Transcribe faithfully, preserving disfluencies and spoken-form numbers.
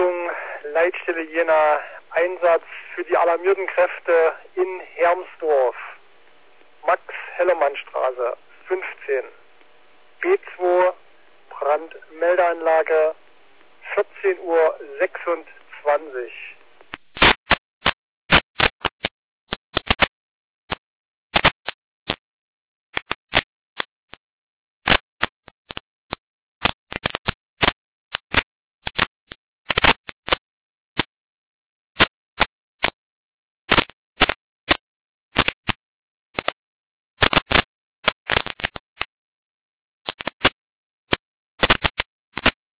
Achtung, Leitstelle Jena, Einsatz für die alarmierten Kräfte in Hermsdorf. Max-Hellermann-Straße, fünfzehn. B zwei, Brandmeldeanlage, vierzehn Uhr sechsundzwanzig.